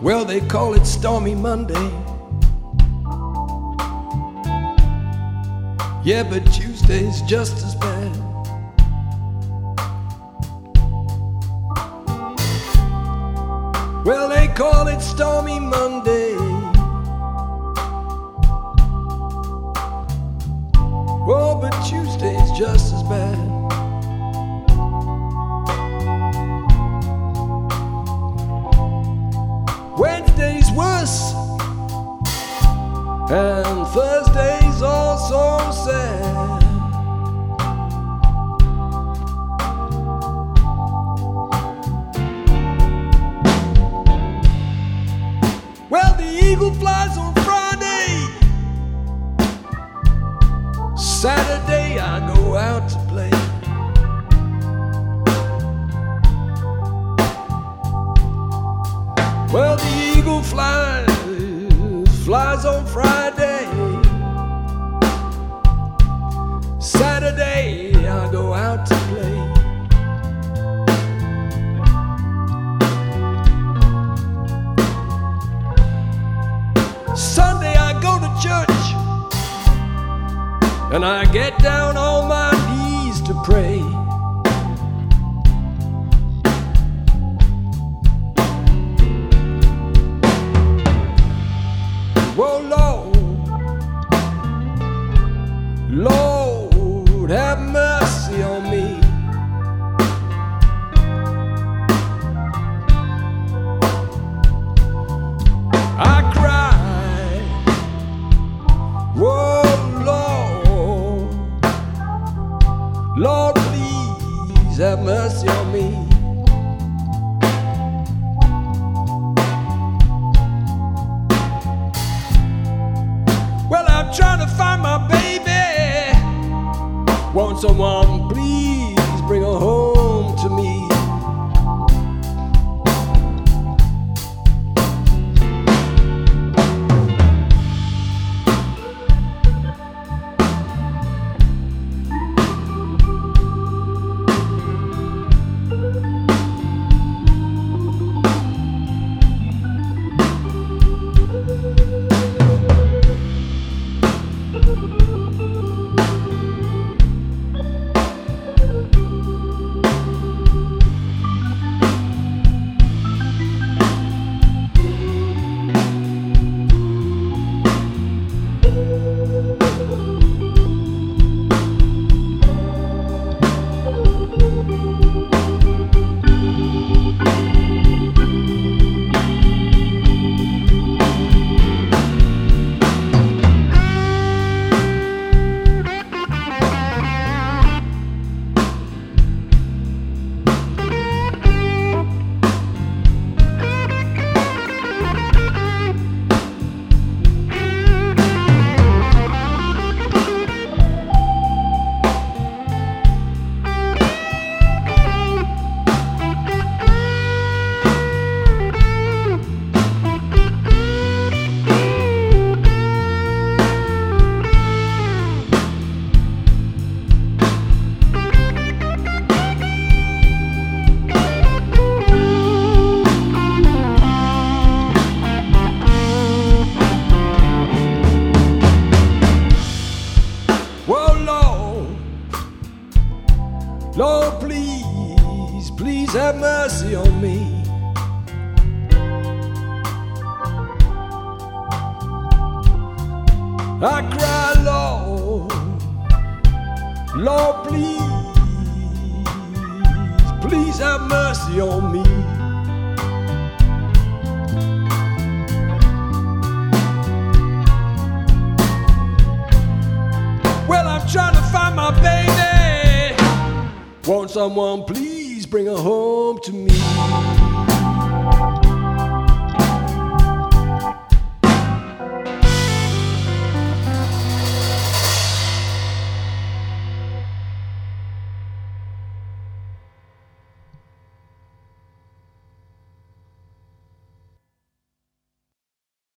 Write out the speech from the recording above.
Well, they call it Stormy Monday. Yeah, but Tuesday's just as bad. Well, they call it Stormy Monday. Oh, but Tuesday's just as bad. Wednesday's worse, and Thursday's also sad. Well, the eagle flies on Friday. Saturday I go out to play. Well, the eagle flies on Friday. Saturday I go out to play. Sunday I go to church, and I get down on my knees to pray. Whoa, Lord, have mercy on me. I cry, whoa, Lord, please have mercy on me. Well, I'm trying to find my baby. Won't someone please bring her home to me? Lord, please have mercy on me. I cry, Lord, please have mercy on me. Well, I'm trying to find my baby. Won't someone please bring her home to me?